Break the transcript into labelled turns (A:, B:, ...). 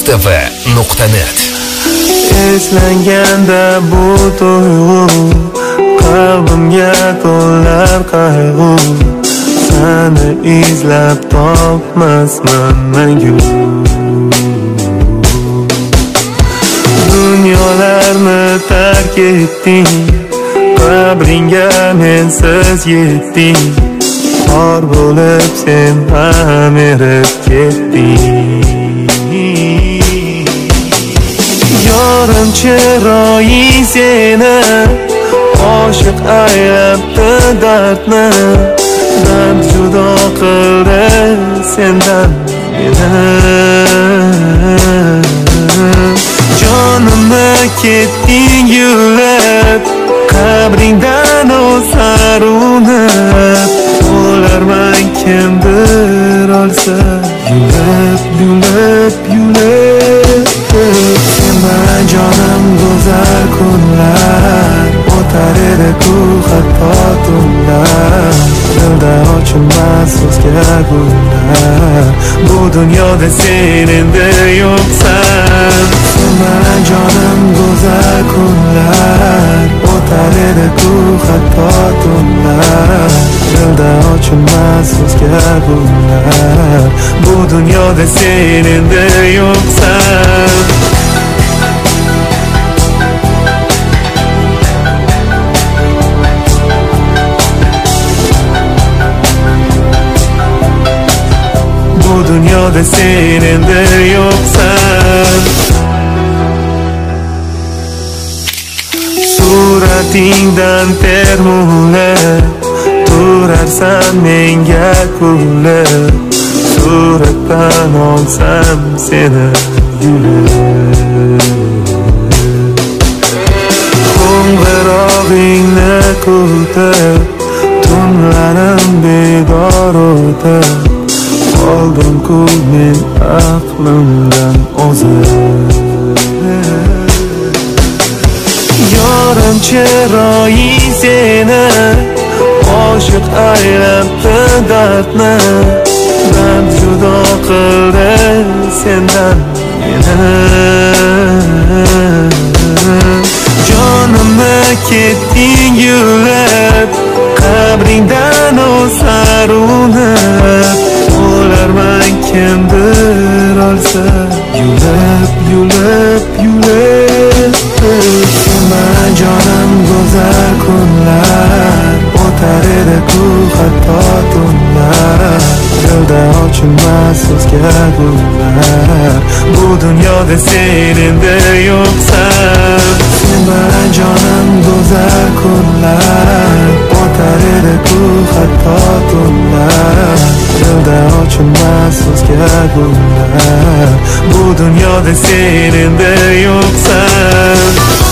A: mustava.net.
B: Eslanganda bu tuyg'u, qalbimga to'lar qayg'u. Seni izlab topmasman mangu. Dunyolarni tark etding, qabringga mensiz yetding. Xor bo'lib sen ham erib ketding. Yorim chiroyi seni, oshiq aylabdi dardni. Dard judo qildi sendan meni. Jonimni ketding yulib, qabringdan o'sar unib. O'larman kimdir olsa, yulib, yulib, yulib. Sen jonim go'zal kunlar, o'tar edi-ku hatto tunlar. Dilda ochilmas so'zga gullar, bu dunyoda sen endi yo'qsan. Sen jonim go'zal kunlar, o'tar edi-ku hatto tunlar. Dilda ochilmas so'zga gullar, bu dunyoda sen endi yo'qsan. Bu dunyoda sen endi yo'qsan. Suratingdan termulib turarsan menga kulib. Suratdan olsam seni yulib. Qo'ng'irog'ingni kutib, tunlarim bedor o'tib. Qoldim-ku men aqlimdan ozib. Yorim chiroyi seni, oshiq aylabdi dardni. Dard judo qildi sendan meni. Jonimni ketding yulib, qabringdan o'sar unib. O'larman kimdir olsa, yulib, yulib, yulib. Sen jonim go'zal kunlar, o'tar edi-ku hatto tunlar. Dilda ochilmas so'zga gullar, bu dunyoda sen endi yo'qsan. Sen jonim go'zal kunlar, o'tar edi-ku hatto tunlar. Dilda ochilmas so'zga gullar, bu dunyoda sen endi yo'qsan.